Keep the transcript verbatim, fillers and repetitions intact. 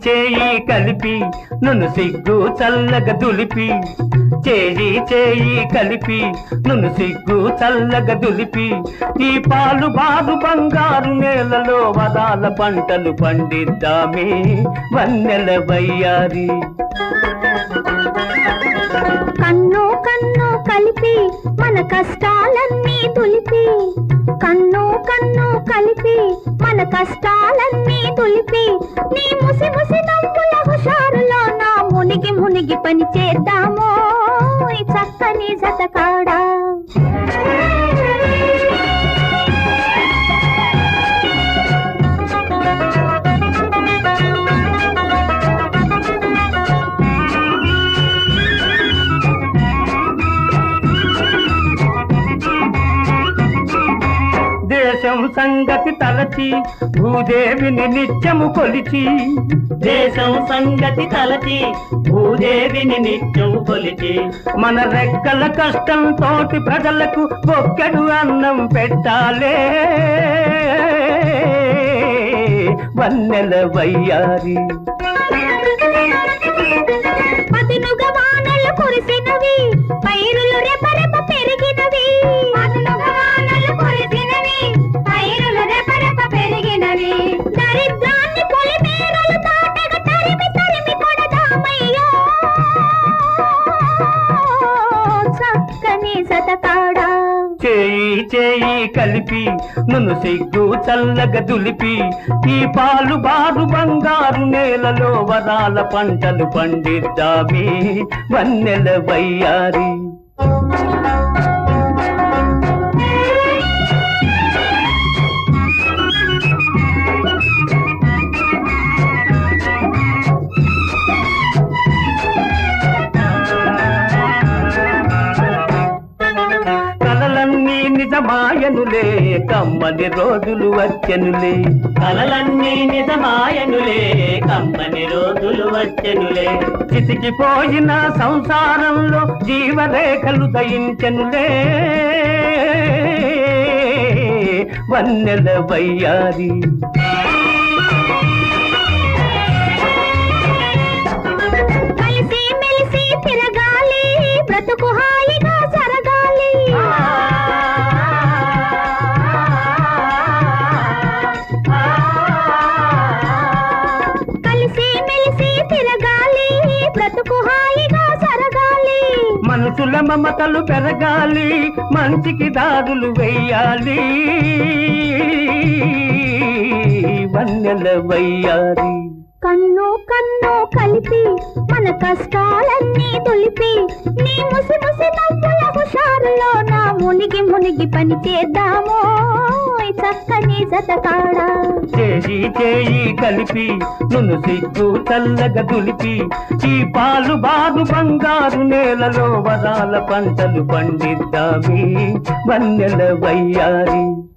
చేయి కలిపి నును సిగ్గు చల్లగా దులిపి చేయి చేయి కలిపి నును సిగ్గు చల్లగా దులిపి ఈ పాలు బారు బంగారు నేలలో వదాల పంటలు పండిద్దామే వన్నెల వయ్యారి. కన్ను కన్ను కలిపి మన కష్టాలన్నీ తులిపి కన్ను కన్ను కలిపి మన కష్టాలన్నీ తులిపి నీ ముసి ముసి నవ్వుల హుషారులో నా మునిగి మునిగి పని చేద్దామో ఈ చక్కని జతకాడా. దేశం సంగతి తలచి భూదేవిని నిత్యము కొలిచి దేశం సంగతి తలచి భూదేవిని నిత్యం కొలిచి మన రెక్కల కష్టం తోటి ప్రజలకు ఒక్కడు అన్నం పెట్టాలే వన్నెల వయ్యారి. పదునుగా వానలు కురిసినవి పైరులు రెపరెప పెరిగినవి పదునుగా వానలు కురిసినవి పైరులు రెపరెప పెరిగినవి దరిద్రాన్ని పొలిమేరలు తాటగా తరిమి తరిమి కొడదామయ్యో చక్కని జతకాడా. చేయి చేయి కలిపి నును సిగ్గు చల్లగా దులిపి ఈ పాలు బారు బంగారు నేలలో వరాల పంటలు పండిద్దామే వన్నెల వయ్యారి. నిజమాయనులే కమ్మని రోజులు వచ్చెనులే కలలన్నీ నిజమాయనులే కమ్మని రోజులు వచ్చెనులే చితికిపోయిన సంసారంలో జీవరేఖలు దయించెనులే వన్నెల వయ్యారి. కలిసి మెలిసి తిరగాలి బ్రతుకు హాయిగా జరగాలి కలిసి మెలిసి తిరగాలి బ్రతుకు హాయిగా జరగాలి మనుషుల మమతలు పెరగాలి మంచికి దారులు వెయ్యాలి వన్నెల వయ్యారి. కన్ను కన్ను కలిపి మన కష్టాలన్నీ తులిపి నీ ముసి ముసి నవ్వుల హుషారులో నా మునిగి మునిగి పని చేద్దామో ఈ చక్కని జతకాడా. చేయి చేయి కలిపి నును సిగ్గు చల్లగా దులిపి ఈ పాలు బారు బంగారు నేలలో వరాల పంటలు పండిద్దామే వన్నెల వయ్యారి.